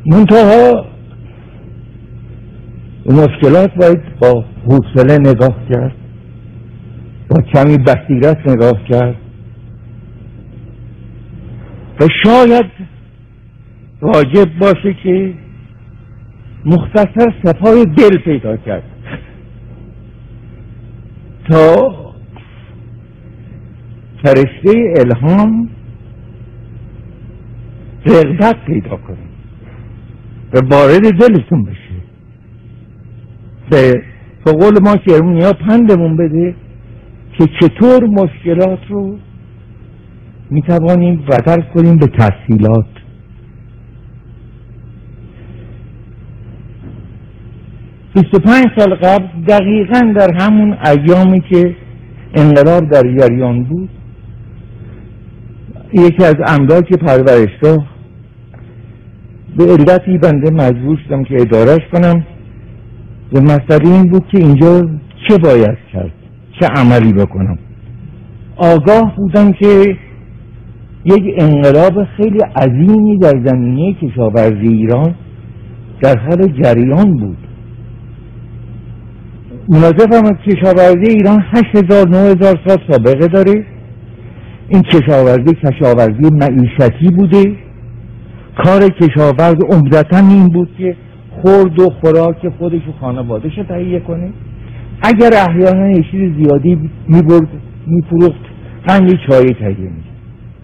منتها مشکلات باید با حوصله نگاه کرد، با کمی بصیرت نگاه کرد و شاید واجب باشه که مختصر صفای دل پیدا کرد تا فرشته الهام رغبت پیدا کنه و وارد دلتون بشه. به قول ما کرمونیا پندمون بده که چطور مشکلات رو میتوانیم بدل کنیم به تسهیلات. بیست و 25 سال قبل دقیقاً در همون ایامی که انقلاب در جریان بود، یکی از املاک پرورشگاه به علتی بنده مجبور شدم که ادارهش کنم و مسئله این بود که اینجا چه باید کرد، چه عملی بکنم. آگاه بودم که یک انقلاب خیلی عظیمی در زمینه کشاورزی ایران در حال جریان بود. مناظرم از کشاورزی ایران 8000-9000 سال سابقه داره. این کشاورزی معیشتی بوده. کار کشاورز عمدتاً این بود که خورد و خوراک خودش و خانواده‌اش تهیه کنه. اگر احیانا یه چیز زیادی میبرد میفروخت، هم یه چای تهیه می‌کرد.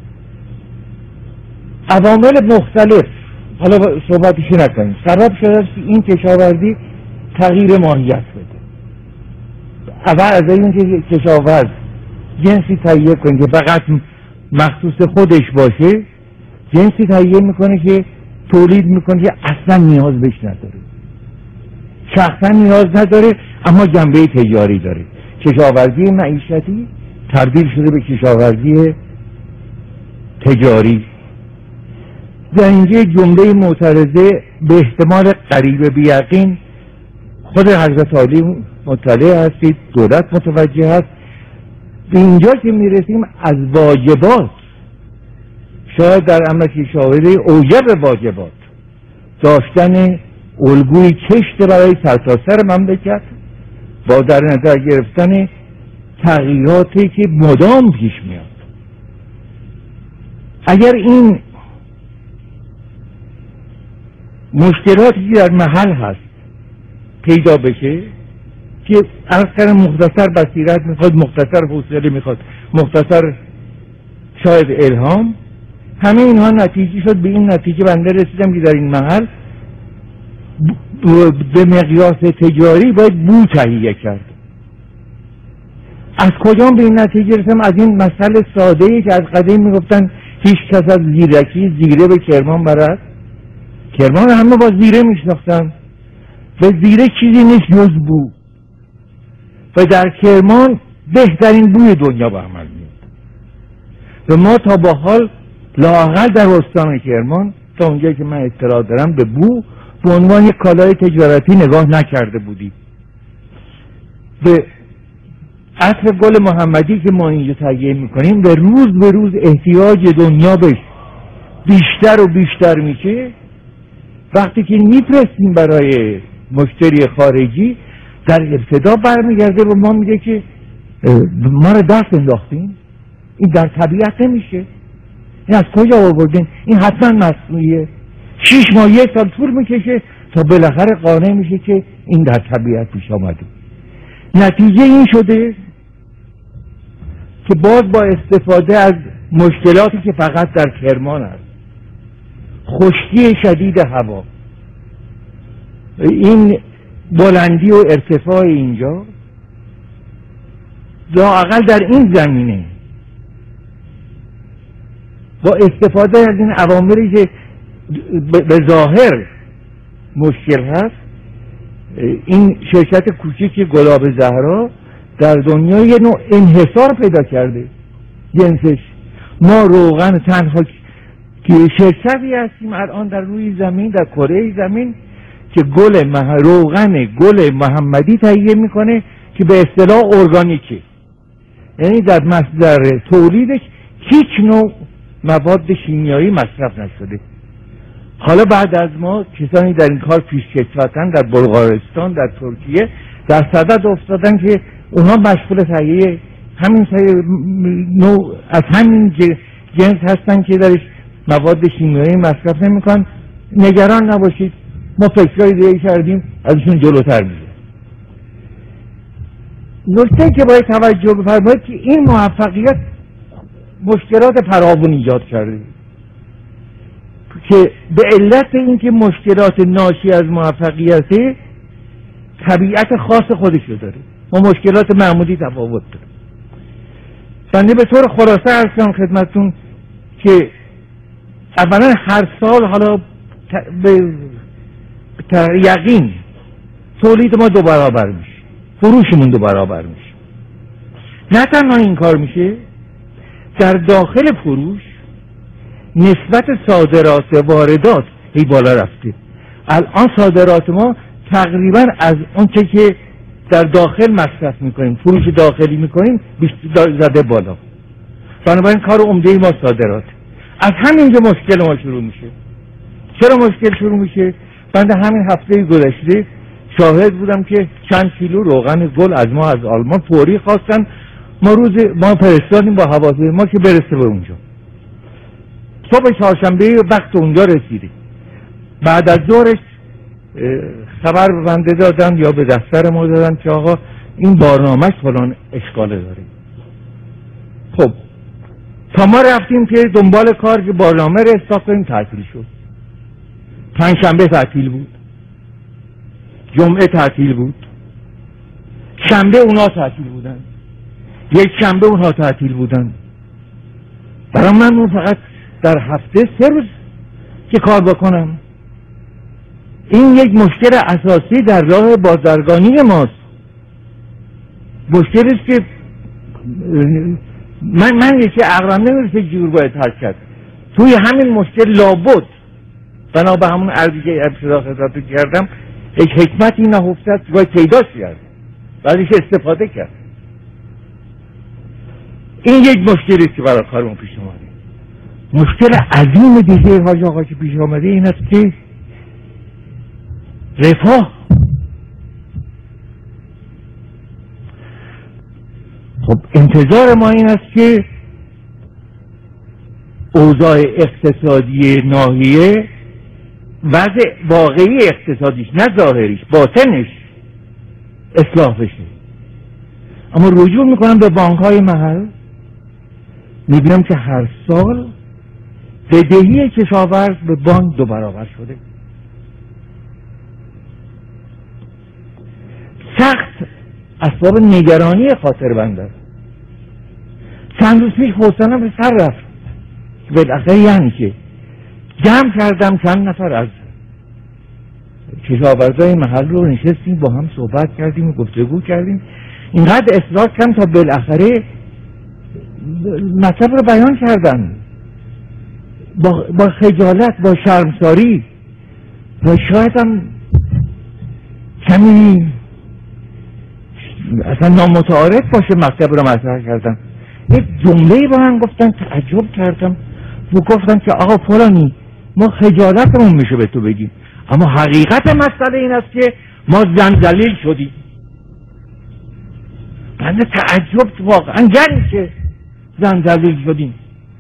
عوامل مختلف، حالا صحبتشو نکنیم، سبب شده است که این کشاورزی تغییر ماهیت بده. اول از این که کشاورز جنسی تهیه کنه که فقط مخصوص خودش باشه، جنسی تهیه میکنه که تولید میکنه که اصلا نیاز بهش نداره، شخصا نیاز نداره، اما جنبه تجاری داره. کشاورزی معیشتی تبدیل شده به کشاورزی تجاری. در اینجا جمله معترضه به احتمال قریب بیقین خود حضرت عالی مطلع هستید، دولت متوجه هست. به اینجا که میرسیم از واجبات، شاید در امر کشاورزی اوجب واجبات داشتن الگوی کشت برای سرتاسر مملکت با در نظر گرفتن تغییراتی که مدام پیش میاد. اگر این مشکلاتی در محل هست پیدا بشه که عرض کردم مختصر بصیرت میخواد، مختصر حوصله میخواد، مختصر شاید الهام، همه اینها نتیجه شد. به این نتیجه بنده رسیدم که در این محل به مقیاس تجاری باید بو تهیه کرد. از کجا به این نتیجه رسیدم؟ از این مسئله ساده‌ای که از قدیم میگفتن هیچ کس از زیرکی زیره به کرمان برد. کرمان همه با زیره میشناختن و زیره چیزی نیست جز بو، و در کرمان بهترین بوی دنیا به عمل میاد. و ما تا با حال لااقل در استان کرمان تا اونجایی که من اطلاع دارم به بو به عنوان یک کالای تجارتی نگاه نکرده بودیم. به عطر گل محمدی که ما اینجا تهیه میکنیم و روز به روز احتیاج دنیا بهش بیشتر و بیشتر میشه، وقتی که میفرستیم برای مشتری خارجی در ابتدا برمیگرده و ما میگه که ما رو دست انداختیم، این در طبیعت نمیشه، این از کجا آوردین، این حتما مصنوعیه. 6 ماه 1 سال طول میکشه تا بالاخره قانع میشه که این در طبیعت پیش آمده. نتیجه این شده که باز با استفاده از مشکلاتی که فقط در کرمان است، خشکی شدید هوا، این بلندی و ارتفاع اینجا، لااقل در این زمینه با استفاده از این عواملی که به ظاهر مشکل هست، این شرکت کوچیک گلاب زهرا در دنیا یه نوع انحصار پیدا کرده جنسش. ما روغن تنها که شرکتی هستیم الان در روی زمین، در کره زمین، که روغن گل محمدی تهیه میکنه که به اصطلاح ارگانیکه، یعنی در مصدر تولیدش هیچ نوع مواد شیمیایی مصرف نشده. حالا بعد از ما کسانی در این کار پیشکسوتن، در بلغارستان، در ترکیه در صدد افتادن که اونها مشغول تهیه همین نوع از همین جنس هستن که درش مواد شیمیایی مصرف نمیکنن. نگران نباشید، ما فکرهای دیگه کردیم، ازشون جلوتر میره. نکته که باید توجه بفرمایید که این موفقیت مشکلات فراوان ایجاد کرده که به علت اینکه مشکلات ناشی از موفقیت طبیعت خاص خودشو داره. ما مشکلات معمولی تفاوت داریم. بنده به طور خلاصه عرض کنم خدمتتون که اولا هر سال حالا به یقین تولید ما 2 برابر میشه، فروشمون 2 برابر میشه. نه تنها این کار میشه، در داخل فروش نسبت صادرات واردات هی بالا رفته. الان صادرات ما تقریبا از اونچه که در داخل مصرف میکنیم، فروش داخلی میکنیم، زده بالا. بنابراین کار عمده ما صادرات. از همینجا مشکل ما شروع میشه. چرا مشکل شروع میشه؟ بنده همین هفته گذشته شاهد بودم که چند کیلو روغن گل از ما از آلمان فوری خواستن. ما فرستادیم با هواپیما که برسه به اونجا. صبح چهارشنبه وقت اونجا رسیدیم. بعد از ظهرش خبر به بنده دادن یا به دفتر ما دادن که آقا این برنامه‌اش فلان اشکاله داره. خب تا ما رفتیم که دنبال کار که برنامه رو اصلاح کنیم تعطیل شد. پنجشنبه تعطیل بود، جمعه تعطیل بود، شنبه اونا تعطیل بودن، یک شنبه اونها تعطیل بودن. برای من فقط در هفته 3 روز که کار بکنم. این یک مشکل اساسی در راه بازرگانی ماست. مشکلی است که من یکی عقلم نمیرسه جور باید حل کرد. توی همین مشکل لابد بنا به همون عرضی که ابتدا خدمتتون کردم یک حکمتی نهفته است، باید پیداش کرد، بعدش استفاده کرد. این یک مشکلی است که برای کارمون پیش اومده. مشکل عظیم دیگه حاج آقا که پیش آمده این است که رفاه. خب انتظار ما این است که اوضاع اقتصادی ناحیه، وضع واقعی اقتصادیش نه ظاهریش، باطنش اصلاح بشه. اما رجوع میکنم به بانک‌های محل، میبینم که هر سال بدهی کشاورز به بانک 2 برابر شده. سخت اسباب نگرانی خاطر بنده است. چند روز پیش حوصله‌ام به سر رفت. بالاخره یعنی که جمع کردم چند نفر از کشاورزای محل رو، نشستیم با هم صحبت کردیم، گفتگو کردیم، اینقدر اصرار کردم تا بالاخره مطلب رو بیان کردن با خجالت، با شرمساری و شاید هم کمی اصلا نامتعارف باشه مطلب رو مطرح کردم. یک جمله با من گفتن، تعجب کردم و گفتن که آقا فلانی ما خجالتمون میشه به تو بگیم، اما حقیقت مسئله این است که ما زنجلیل شدیم. بنده تعجب واقعا یعنی که زنجلیل شدیم.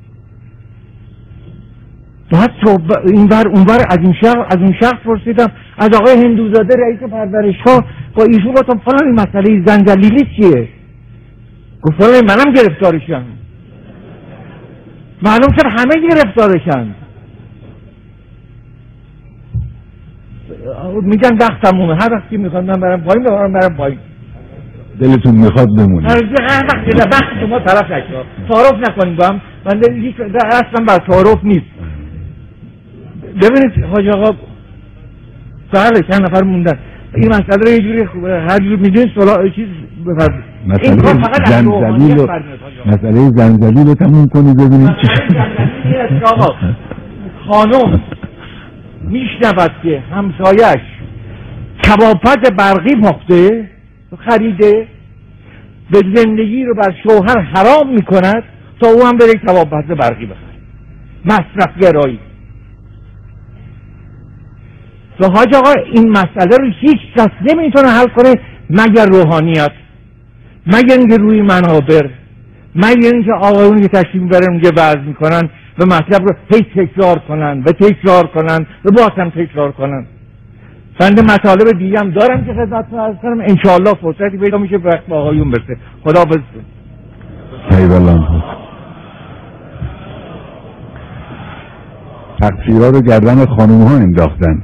بعد این بر اون بر از این شخص پرسیدم، از آقای هندوزاده رئیس پرورشگاه، با ایشون گفتم فلان مسئله زنجلیلی چیه؟ گفت فلان منم گرفتارشم. معلوم شد همه گرفتارشن. میگن وقت تمومه، هر وقتی میخوام من برم پایین. دلتون میخواد بمونید. هر وقتی وقت شما طرف نکنید، تعارف نکنید با هم. من اصلا بر تعارف نیست. ببینید حاج آقا، بله چند نفر موندن. این مسئله رو یه جوری هر جور میدونید صلاح چیز بفرمایید. این کار فقط از روحانیت برمیاد. مسئله زنجلیل رو تموم کنید ببینید چی شد. آقا خانم میشنود که همسایش کبابپز برقی پخته خریده، به زندگی رو بر شوهر حرام میکند تا او هم بره کبابپز برقی بخره. مصرف گرایی. و حاج آقا این مسئله رو هیچ کس نمیتونه حل کنه مگر روحانیت، مگر اینکه روی منابر، مگر اینکه آقایون که تشریف میبرن اونجا وعظ میکنن و مطلب رو هی تکرار کنن و تکرار کنن و باز هم تکرار کنن. بنده مطالب دیگه هم دارم که خدمتتون عرض کنم، انشاءالله فرصتی پیدا میشه وقت با آقایون برسه. خداحافظ. تقصیرها رو گردن خانوم ها انداختن،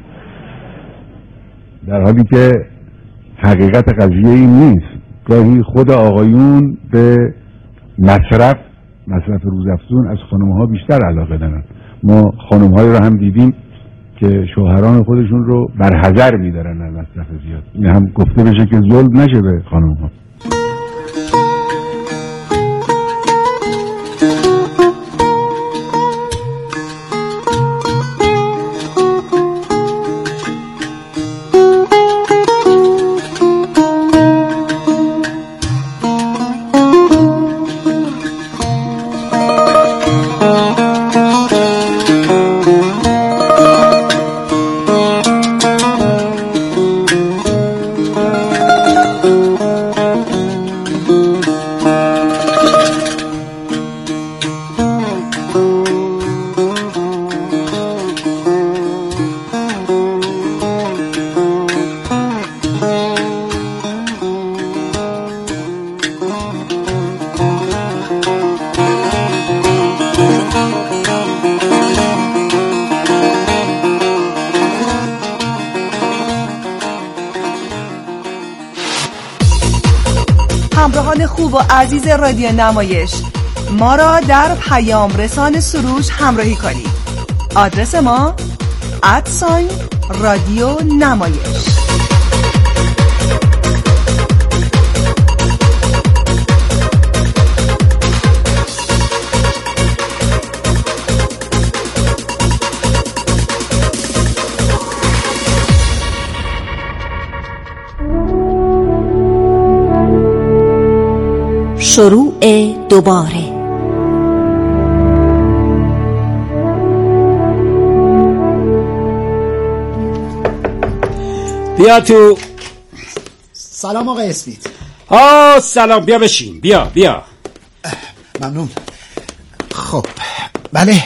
در حالی که حقیقت قضیه این نیست. گاهی خود آقایون به مصرف روزافزون از خانوم ها بیشتر علاقه دارن. ما خانوم هایی رو هم دیدیم که شوهران خودشون رو برحذر میدارن از مصرف زیاد. این هم گفته بشه که ظلم نشه به خانوم ها. همراهان خوب و عزیز رادیو نمایش، ما را در پیام رسان سروش همراهی کنید. آدرس ما @رادیو نمایش. شروع دوباره. بیا تو. سلام آقای اسمیت. سلام، بیا بشین. بیا. ممنون. خب بله،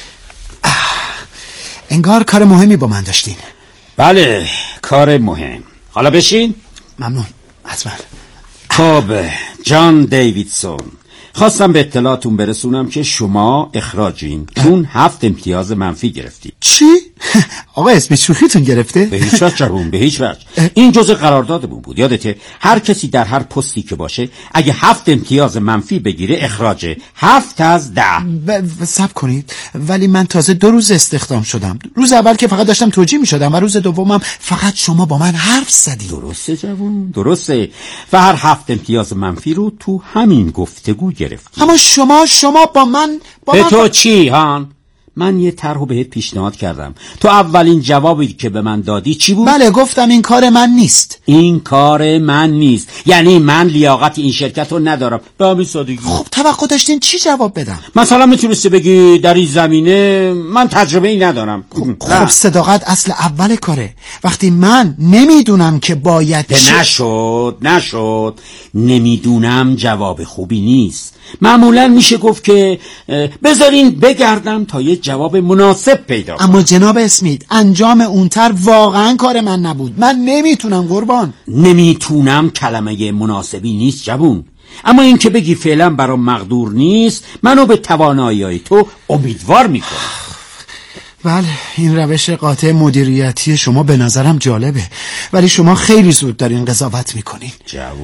انگار کار مهمی با من داشتین. بله، کار مهم. حالا بشین. ممنون. حتما. خب جان دیویدسون، خواستم به اطلاعتون برسونم که شما اخراجین چون 7 امتیاز منفی گرفتید. چی؟ آقا اسمی شوخیتون گرفته؟ به هیچ وجه جوون، به هیچ وجه. این جزء قراردادمون بود. یادته هر کسی در هر پستی که باشه اگه 7 امتیاز منفی بگیره اخراجه. 7 از 10. صبر کنید، ولی من تازه 2 روز استخدام شدم. روز اول که فقط داشتم توجیه می شدم و روز دومم فقط شما با من حرف زدید. درسته جوون، درسته. و هر 7 امتیاز منفی رو تو همین گفتگو گرفتی. اما شما با من به تو چی هان؟ من یه طرحو بهت پیشنهاد کردم. تو اولین جوابی که به من دادی چی بود؟ بله، گفتم این کار من نیست. این کار من نیست یعنی من لیاقت این شرکت رو ندارم. به همین سادگی. خب توقع داشتین چی جواب بدم؟ مثلا میتونستی بگی در این زمینه من تجربه ای ندارم. خب صداقت اصل اول کاره. وقتی من نمیدونم که باید نشد نمیدونم جواب خوبی نیست. معمولا میشه گفت که بذارین بگردم تا یه جواب مناسب پیدا کنم. اما جناب اسمیت، انجام اونتر واقعا کار من نبود. من نمیتونم قربان. نمیتونم کلمه مناسبی نیست جوون. اما این که بگی فعلا برام مقدور نیست منو به توانایی تو امیدوار میکنه. بله، این روش قاطع مدیریتی شما به نظرم جالبه، ولی شما خیلی زود دارین قضاوت میکنین.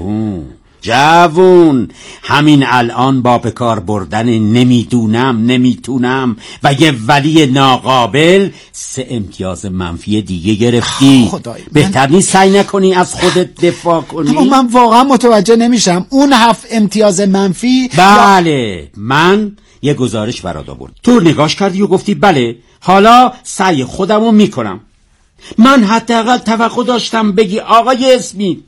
جوون همین الان با به کار بردن نمیتونم و یه ولی ناقابل 3 امتیاز منفی دیگه گرفتی. بهتر نیست سعی نکنی از خودت دفاع کنی؟ اما من واقعا متوجه نمیشم اون 7 امتیاز منفی. بله من یه گزارش برات آوردم، تو نگاش کردی و گفتی بله حالا سعی خودمو میکنم. من حداقل توقع داشتم بگی آقای اسمی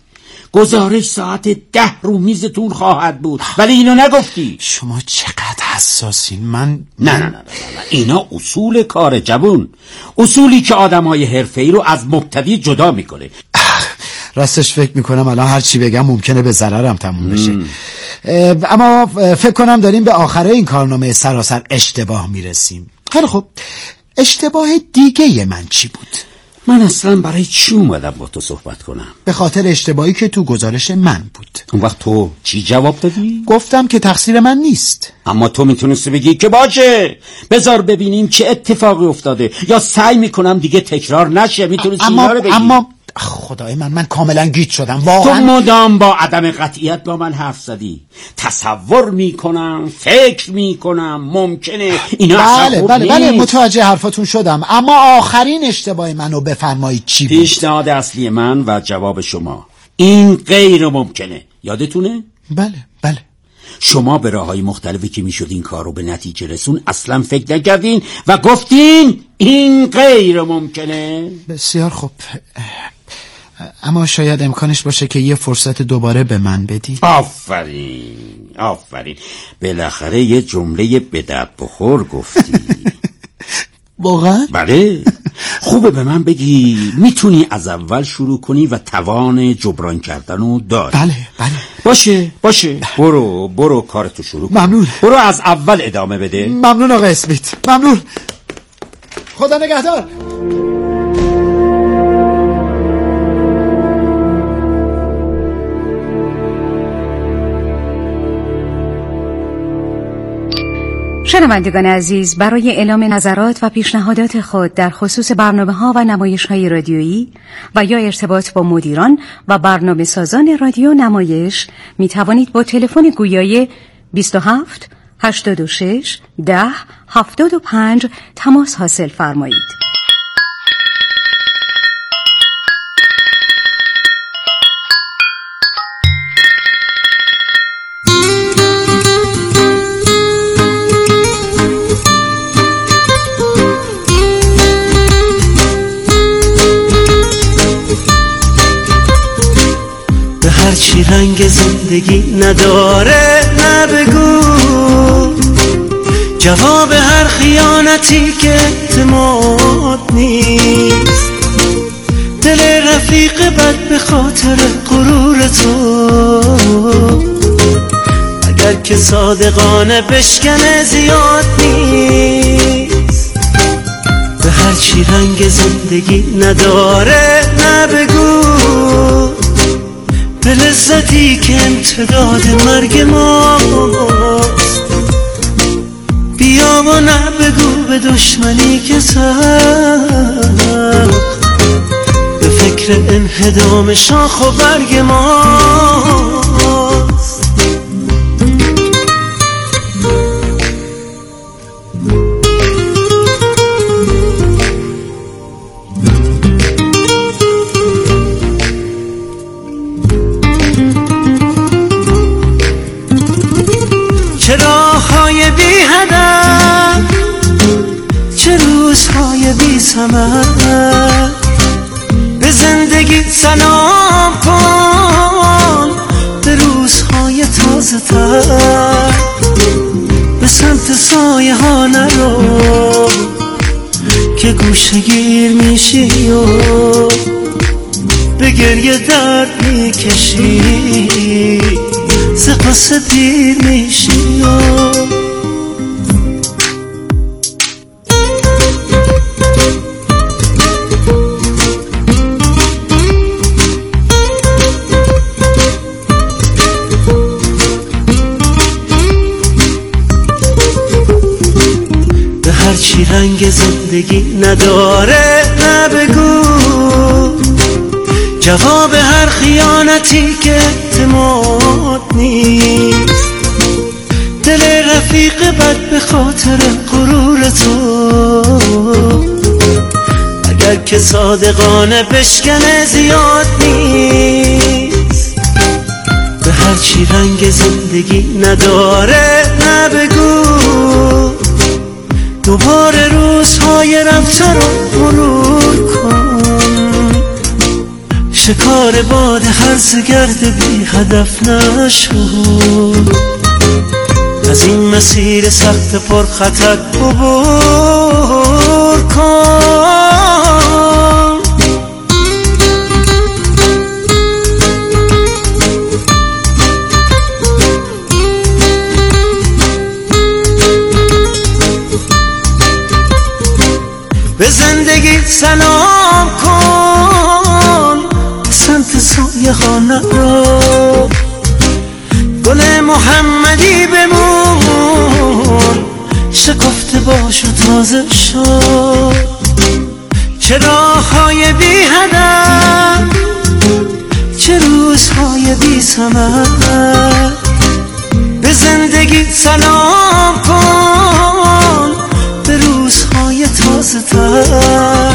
گزارش ساعت 10 رو میزتون خواهد بود، ولی اینو نگفتی. شما چقدر حساسین. من نه اینا اصول کار جوون، اصولی که آدمای حرفه‌ای رو از مبتدی جدا میکنه. راستش فکر میکنم الان هر چی بگم ممکنه به ضررم تموم بشه. اما فکر کنم داریم به آخره این کارنامه سراسر اشتباه میرسیم. خیلی خب، اشتباه دیگه من چی بود؟ من اصلا برای چی اومدم با تو صحبت کنم؟ به خاطر اشتباهی که تو گزارش من بود. اون وقت تو چی جواب دادی؟ گفتم که تقصیر من نیست. اما تو میتونستی بگی که باشه، بذار ببینیم چه اتفاقی افتاده، یا سعی میکنم دیگه تکرار نشه. میتونستی اینا رو بگی. اما خدای من کاملا گیج شدم واقعا. تو مدام با عدم قطعیت با من حرف زدی. تصور میکنم، فکر میکنم ممکنه اینا اصلا خوب نیست. بله متوجه حرفاتون شدم، اما آخرین اشتباه منو بفرمایید چی بود؟ پیشنهاد اصلی من و جواب شما این غیر ممکنه. یادتونه؟ بله. شما به راههای مختلفی که میشد این کار رو به نتیجه رسون اصلا فکر نکردین و گفتین این غیر ممکنه. بسیار خوب، اما شاید امکانش باشه که یه فرصت دوباره به من بدی. آفرین، بالاخره یه جمله به درد بخور گفتی. واقعا؟ بله. خوبه به من بگی میتونی از اول شروع کنی و توان جبران کردنو داری. بله. باشه. برو کارتو شروع کن. ممنون. برو از اول ادامه بده. ممنون آقا اسمیت، ممنون. خدا نگهدار. شنوندگان عزیز، برای اعلام نظرات و پیشنهادات خود در خصوص برنامه‌ها و نمایش‌های رادیویی و یا ارتباط با مدیران و برنامه‌سازان رادیو نمایش می توانید با تلفن گویای 27 86 10 75 تماس حاصل فرمایید. هرچی رنگ زندگی نداره نبگو، جواب هر خیانتی که اعتماد نیست، دل رفیق بد به خاطر غرور تو، اگر که صادقانه بشکنه زیاد نیست. به هرچی رنگ زندگی نداره نبگو، به لذتی که امتداد مرگ ماست، بیا و نبگو به دشمنی که سخت به فکر انهدام شاخ و برگ ماست. چه راه‌های بی هدف، چه روزهای بی ثمر، به زندگی سلام کن، به روزهای تازه تر، به سمت سایه ها نرو که گوشه گیر میشی و به گریه درد میکشی، ز قصه پیر میشی و به هرچی رنگ زندگی نداره نبگو، جواب هر خیانتی که اعتماد نیست، دل رفیق بد به خاطر غرور تو، اگر که صادقانه بشکنه زیاد نیست. به هرچی رنگ زندگی نداره نبگو، دوباره روزهای رفته رو مرور کن، شکار باد هرزه گرد بی هدف نشد، از این مسیر سخت پر خطر عبور کن. به زندگی سلام کن، سمت سایه ها نرو، گل محمدی بمون، شکفته باش و تازه شد. چه راههای بی هدف، چه روزهای بی ثمر، به زندگی سلام کن، به روزهای تازه تر.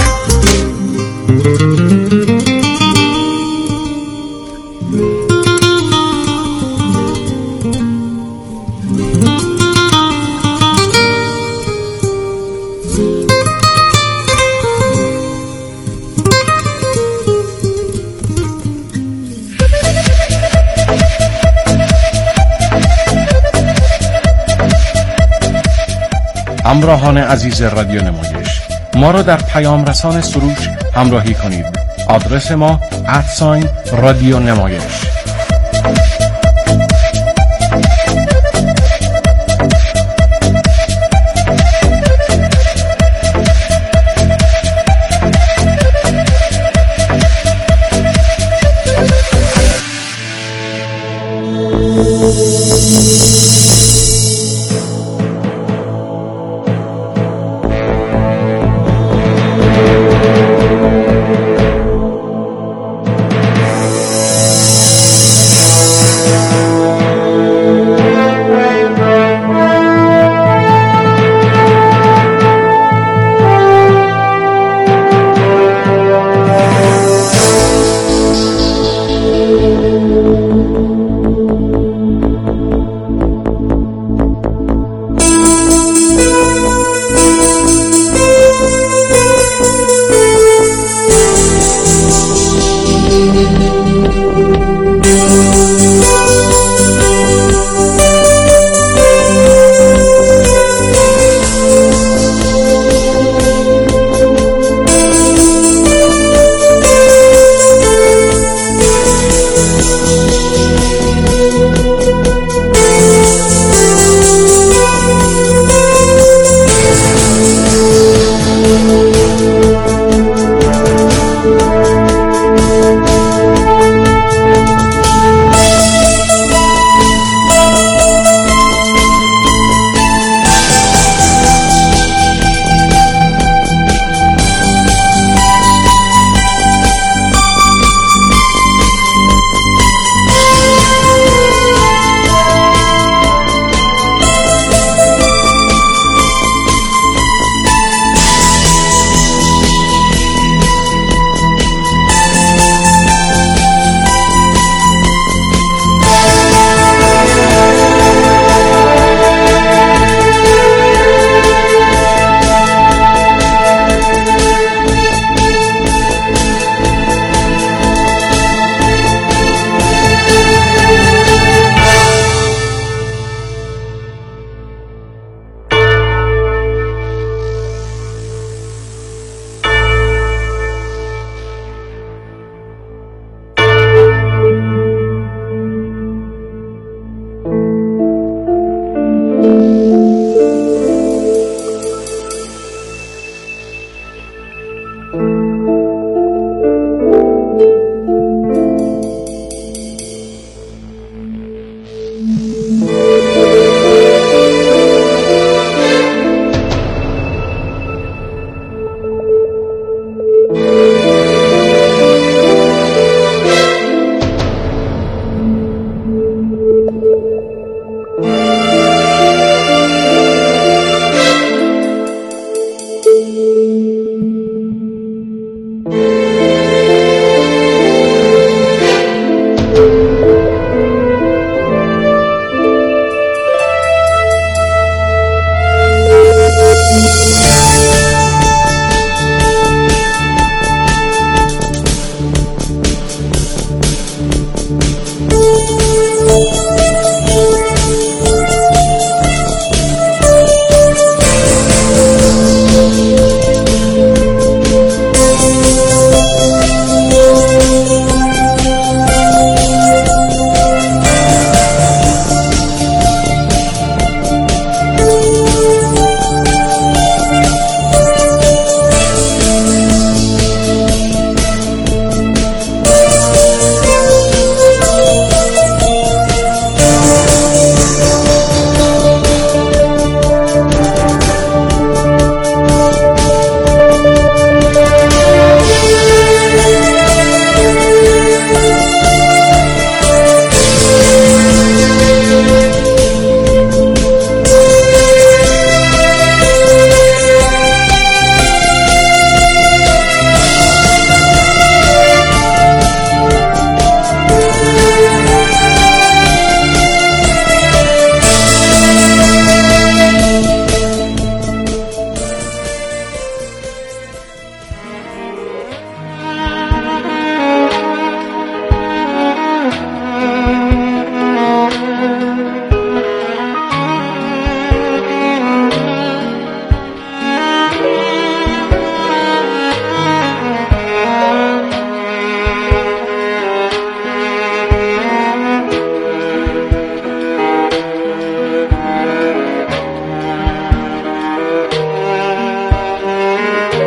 همراهان عزیز رادیو نمایش، ما را در پیام رسان سروش همراهی کنید. آدرس ما @رادیو نمایش.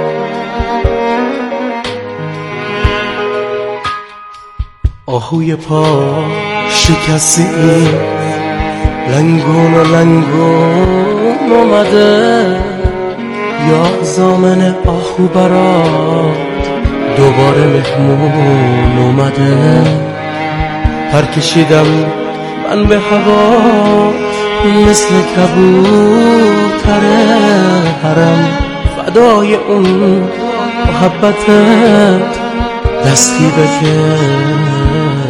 آهوی پا شکستی لنگون و لنگون اومده، یا زامن آهو برات دوباره مهمون اومده. پر کشیدم من به هوا مثل کبوتر حرم، فدای اون محبتت دستی بکش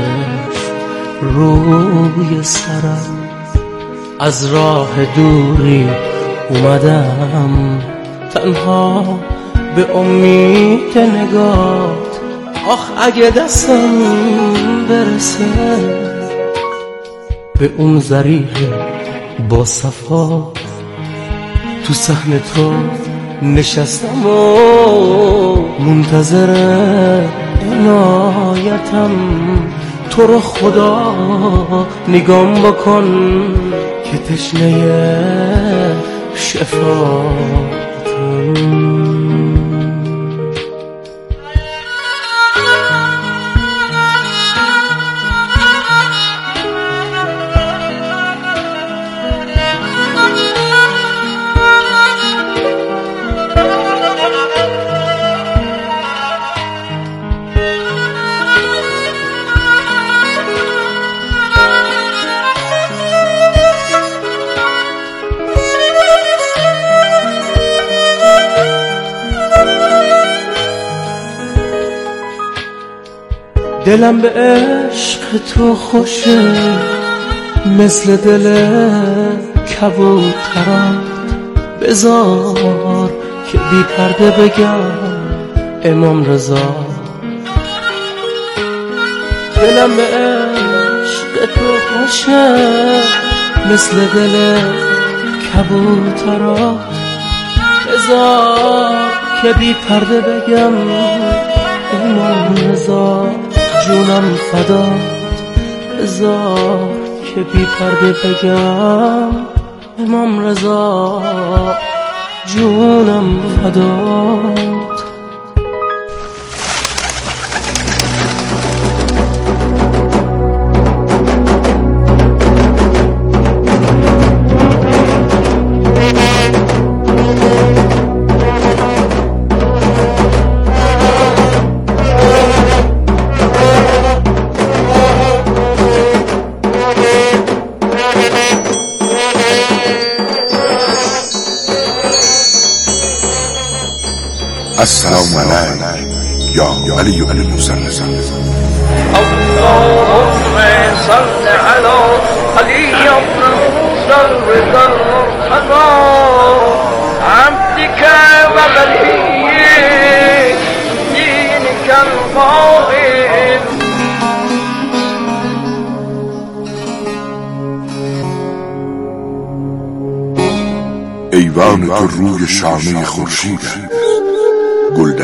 روی سرم. از راه دوری اومدم تنها به امید نگات، آخ اگه دستم برسه به اون ضریح با صفا. تو صحن تو نشستم و منتظر عنایتم، تو رو خدا نگام بکن که تشنه شفاعتم. دلم به عشق تو خوشه مثل دل کبوترات، بذار که بی پرده بگم امام رضا. دلم به عشق تو خوشه مثل دل کبوترات، بذار که بی پرده بگم امام رضا. جونم فدات، بذار که بی پرده بگم امام رضا. جونم فدات. السلام علیک یا علی بن موسی. اللهم صل على علي بن موسى الرضا المرتضى عبدك وولي دينك القائم. ایوان تو روی شانه خورشید است، گل